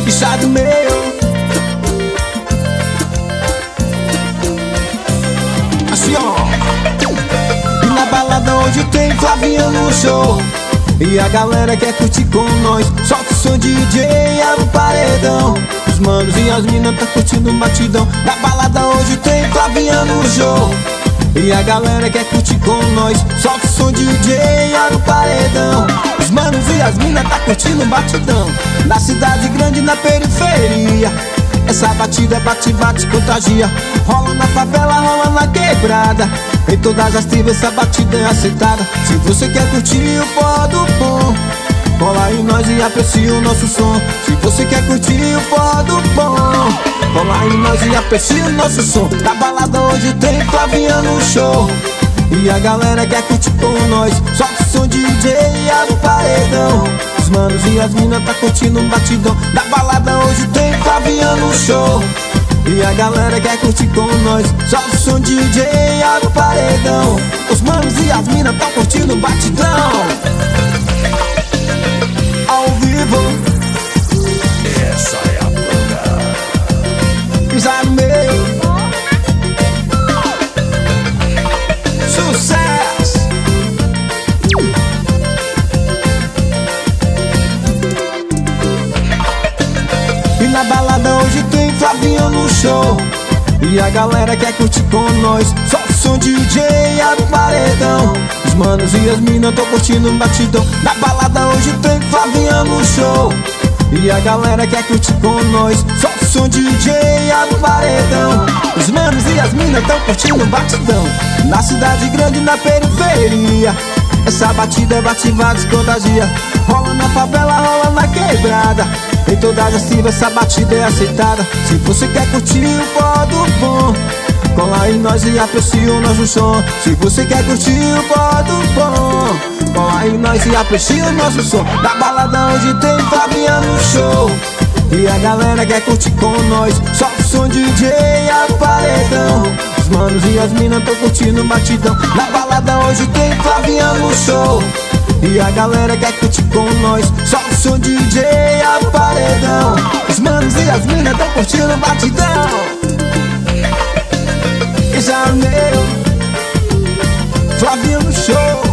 Estado meu. Assim ó. E na balada hoje tem Flaviano no show. E a galera quer curtir com nós. Solta o som DJ no paredão. Os manos e as minas tá curtindo o batidão. Na balada hoje tem Flaviano no show. E a galera quer curtir com nós. Solta o som DJ no paredão. Os manos e as minas tá curtindo o batidão. Na cidade grande, na periferia, essa batida bate, bate, contagia. Rola na favela, rola na quebrada. Em todas as tribos essa batida é aceitada. Se você quer curtir o forró do bom, cola aí nós e aprecia o nosso som. Se você quer curtir o forró do bom, cola aí nós e aprecia o nosso som. Na balada hoje tem Flaviano no show. E a galera quer curtir com nós. Solta o som DJ no paredão. Os manos e as minas tá curtindo um batidão. Na balada hoje tem Flaviano no show. E a galera quer curtir com nós. Solta o som DJ no paredão. Os manos e as minas tá curtindo um batidão. Ao vivo, essa é a banda. pisar no meio. Sucesso! E na balada hoje tem Flaviano no show. E a galera quer curtir com nós. Solta o som DJ no paredão. Os manos e as minas tão curtindo um batidão. Na balada hoje tem Flaviano no show. E a galera quer curtir com nós. Solta o som DJ no paredão. Os manos e as minas tão curtindo um batidão. Na cidade grande, na periferia, essa batida bate, bate, contagia. Rola na favela, rola na quebrada. Em todas as tribos essa batida é aceitada. Se você quer curtir o forró do bom, cola aí nós e aprecia o nosso som. Se você quer curtir o forró do bom, cola aí nós e aprecia o nosso som. Na balada hoje tem Flaviano no show. E a galera quer curtir com nós. Solta o som DJ no paredão. Os manos e as minas tão curtindo batidão. Na balada hoje tem Flaviano no show. E a galera quer curtir com nós. Solta o som DJ no paredão. Os manos e as minas tão curtindo batidão. E já meu Flaviano no show.